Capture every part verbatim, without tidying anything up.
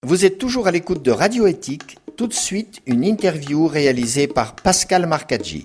Vous êtes toujours à l'écoute de Radio Éthique. Tout de suite, une interview réalisée par Pascal Marcaggi.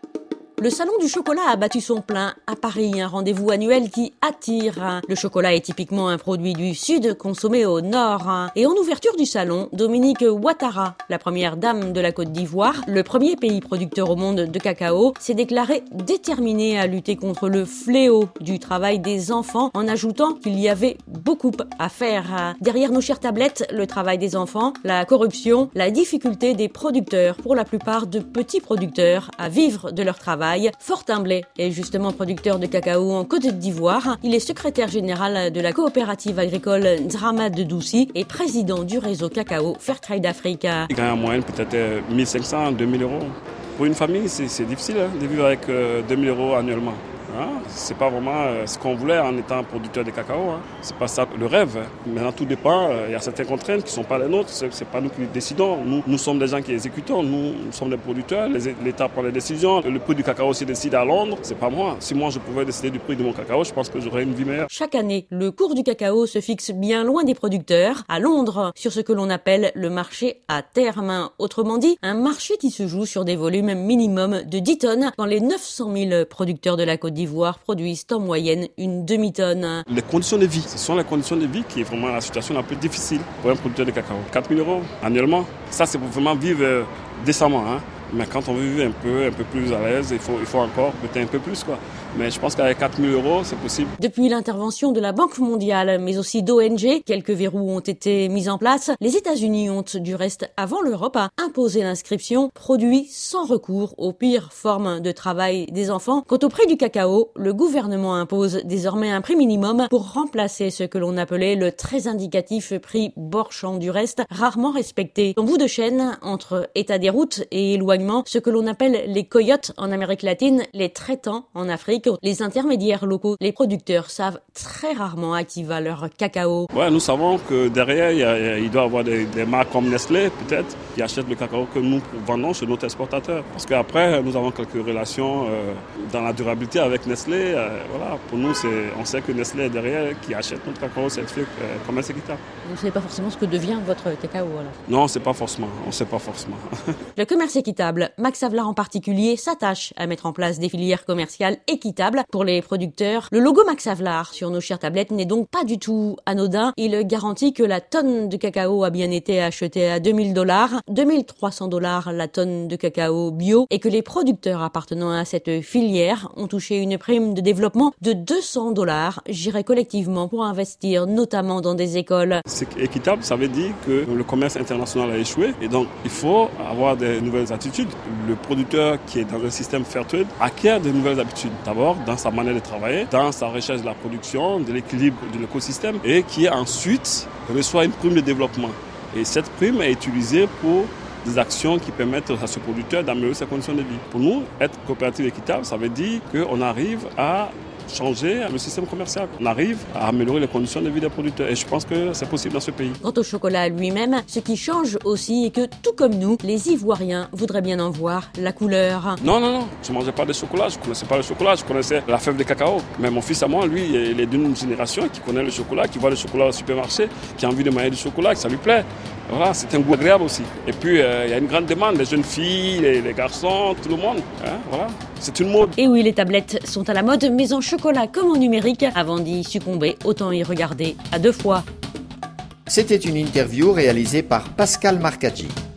Le Salon du chocolat a battu son plein à Paris, un rendez-vous annuel qui attire. Le chocolat est typiquement un produit du Sud consommé au Nord. Et en ouverture du salon, Dominique Ouattara, la première dame de la Côte d'Ivoire, le premier pays producteur au monde de cacao, s'est déclarée déterminée à lutter contre le fléau du travail des enfants en ajoutant qu'il y avait beaucoup à faire. Derrière nos chères tablettes, le travail des enfants, la corruption, la difficulté des producteurs, pour la plupart de petits producteurs, à vivre de leur travail. Fortin Blay est justement producteur de cacao en Côte d'Ivoire. Il est secrétaire général de la coopérative agricole Nzrama de Douci et président du réseau cacao Fairtrade Africa. Il gagne en moyenne peut-être mille cinq cents à deux mille euros. Pour une famille, c'est, c'est difficile hein, de vivre avec euh, deux mille euros annuellement. Hein, c'est pas vraiment euh, ce qu'on voulait en étant producteur de cacao. Hein. C'est pas ça le rêve. Maintenant, tout dépend. Il euh, y a certaines contraintes qui sont pas les nôtres. C'est, c'est pas nous qui décidons. Nous, nous sommes des gens qui exécutons. Nous, nous sommes des producteurs. Les, L'État prend les décisions. Le prix du cacao se décide à Londres. C'est pas moi. Si moi je pouvais décider du prix de mon cacao, je pense que j'aurais une vie meilleure. Chaque année, le cours du cacao se fixe bien loin des producteurs, à Londres, sur ce que l'on appelle le marché à terme. Autrement dit, un marché qui se joue sur des volumes minimum de dix tonnes, quand les neuf cent mille producteurs de la Côte d'Ivoire produisent en moyenne une demi-tonne. Les conditions de vie, ce sont les conditions de vie qui est vraiment la situation la plus difficile pour un producteur de cacao. quatre mille euros annuellement, ça c'est pour vraiment vivre décemment. Hein. Mais quand on veut vivre un peu, un peu plus à l'aise, il faut, il faut encore peut-être un peu plus, quoi. Mais je pense qu'avec quatre mille euros, c'est possible. Depuis l'intervention de la Banque mondiale, mais aussi d'O N G, quelques verrous ont été mis en place. Les États-Unis ont, du reste, avant l'Europe, imposé l'inscription produits sans recours aux pires formes de travail des enfants. Quant au prix du cacao, le gouvernement impose désormais un prix minimum pour remplacer ce que l'on appelait le très indicatif prix Borchamp, du reste, rarement respecté. En bout de chaîne, entre état des routes et éloignement, ce que l'on appelle les coyotes en Amérique latine, les traitants en Afrique, les intermédiaires locaux, les producteurs savent très rarement à qui va leur cacao. Ouais, nous savons que derrière, il, y a, il doit y avoir des, des marques comme Nestlé, peut-être, qui achètent le cacao que nous vendons chez notre exportateur. Parce qu'après, nous avons quelques relations euh, dans la durabilité avec Nestlé. Euh, voilà, pour nous, c'est, on sait que Nestlé est derrière, qui achète notre cacao certifié euh, commerce équitable. Vous ne savez pas forcément ce que devient votre cacao, alors? Non, c'est pas forcément. On ne sait pas forcément. Le commerce équitable, Max Havelaar en particulier, s'attache à mettre en place des filières commerciales équitables pour les producteurs. Le logo Max Havelaar sur nos chères tablettes n'est donc pas du tout anodin. Il garantit que la tonne de cacao a bien été achetée à deux mille dollars, deux mille trois cents dollars la tonne de cacao bio, et que les producteurs appartenant à cette filière ont touché une prime de développement de deux cents dollars, gérée collectivement pour investir notamment dans des écoles. C'est équitable, ça veut dire que le commerce international a échoué et donc il faut avoir des nouvelles attitudes. Le producteur qui est dans un système Fairtrade acquiert de nouvelles habitudes. D'abord dans sa manière de travailler, dans sa recherche de la production, de l'équilibre de l'écosystème, et qui ensuite reçoit une prime de développement. Et cette prime est utilisée pour des actions qui permettent à ce producteur d'améliorer ses conditions de vie. Pour nous, être coopérative équitable, ça veut dire qu'on arrive à changer le système commercial. On arrive à améliorer les conditions de vie des producteurs et je pense que c'est possible dans ce pays. Quant au chocolat lui-même, ce qui change aussi est que, tout comme nous, les Ivoiriens voudraient bien en voir la couleur. Non, non, non, je ne mangeais pas de chocolat, je ne connaissais pas le chocolat, je connaissais la fève de cacao. Mais mon fils à moi, lui, il est d'une génération qui connaît le chocolat, qui voit le chocolat au supermarché, qui a envie de manger du chocolat, que ça lui plaît. Voilà, c'est un goût agréable aussi. Et puis, il euh, y a une grande demande, les jeunes filles, les, les garçons, tout le monde. Hein, voilà, c'est une mode. Et oui, les tablettes sont à la mode, mais en chocolat comme en numérique. Avant d'y succomber, autant y regarder à deux fois. C'était une interview réalisée par Pascal Marcaggi.